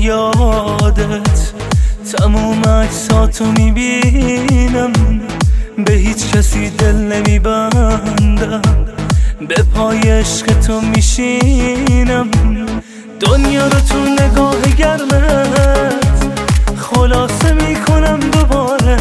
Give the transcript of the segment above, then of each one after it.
یادت، تموم عکساتو میبینم، به هیچ کسی دل نمیبندم، به پای عشق تو میشینم، دنیا رو تو نگاه گرمت خلاصه میکنم دوباره،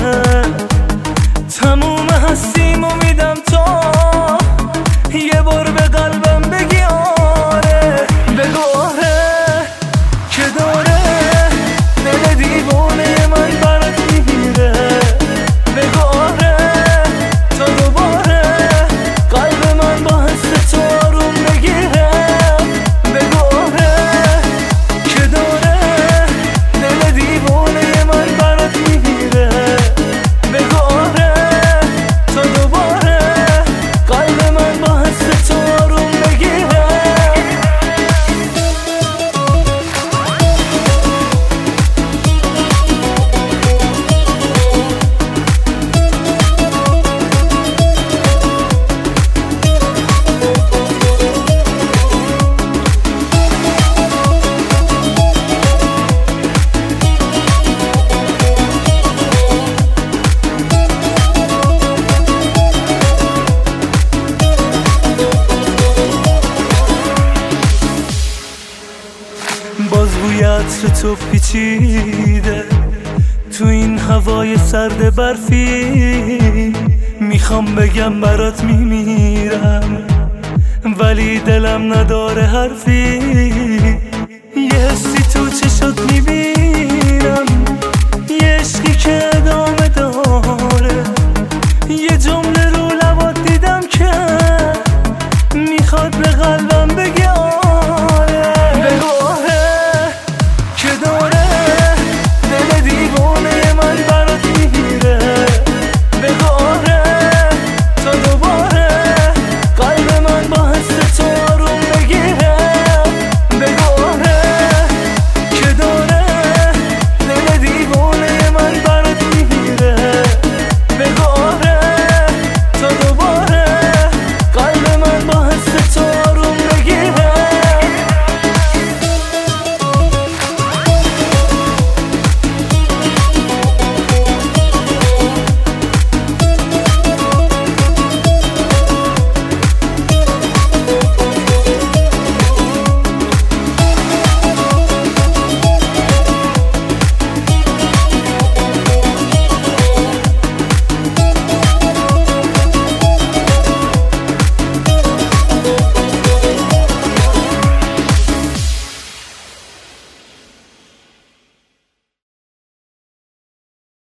تموم هستیمو میدم تا یه بار به قلبم بگی آره، بگو آره که داره دل دیوانه من برات میگیره، بگو آره تا دوباره قلب من با حس تو آروم بگیره، بگو آره که داره دل دیوانه من برات میگیره، بگو آره تا دوباره قلب من با حس تو آروم بگیره. باز بوی عطر تو پیچیده تو این هوای سرد برفی، میخوام بگم برات میمیرم ولی دلم نداره حرفی، یه حسی تو چشات میبینم، یه عشقی که ادامه